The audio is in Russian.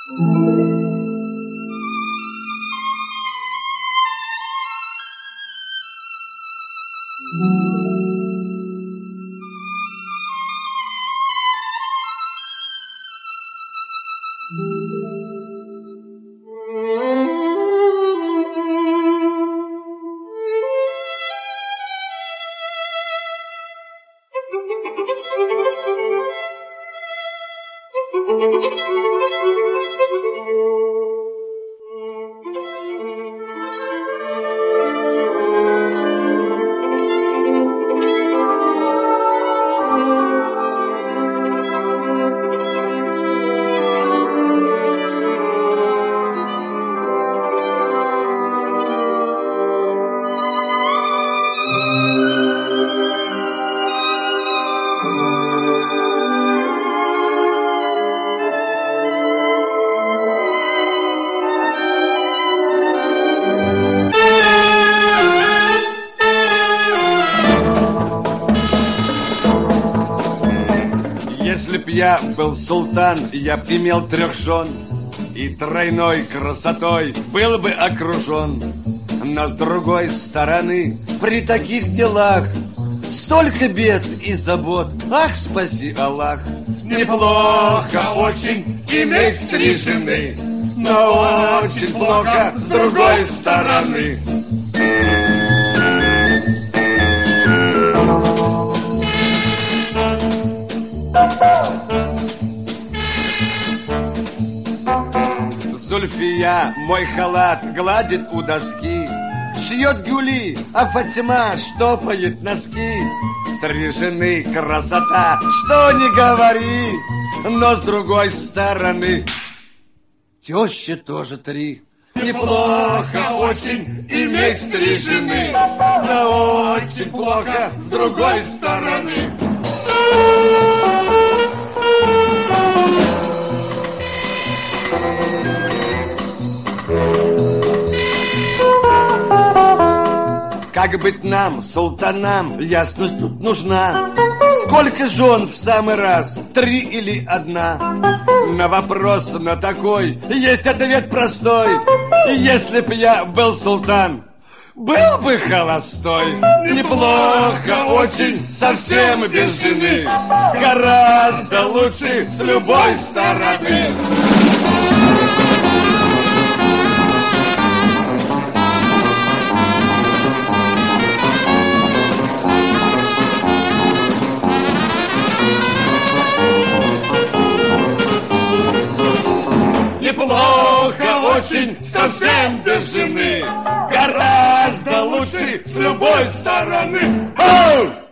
Если б я был султан, я б имел 3 жен и тройной красотой был бы окружен. Но с другой стороны, при таких делах столько бед и забот, ах, спаси Аллах. Неплохо очень иметь 3 жены, но очень плохо с другой стороны. Зульфия мой халат гладит у доски, шьет гюли, а Фатима штопает носки. 3 жены красота, что не говори, но с другой стороны тещи тоже 3. Неплохо очень иметь 3 жены, но очень плохо с другой стороны. Как быть нам, султанам, ясность тут нужна. Сколько жен в самый раз, 3 или 1? На вопрос на такой есть ответ простой. Если б я был султан, был бы холостой. Неплохо очень, совсем без жены, гораздо лучше с любой стороны. Неплохо очень, совсем без жены, гораздо лучше с любой стороны. Ау!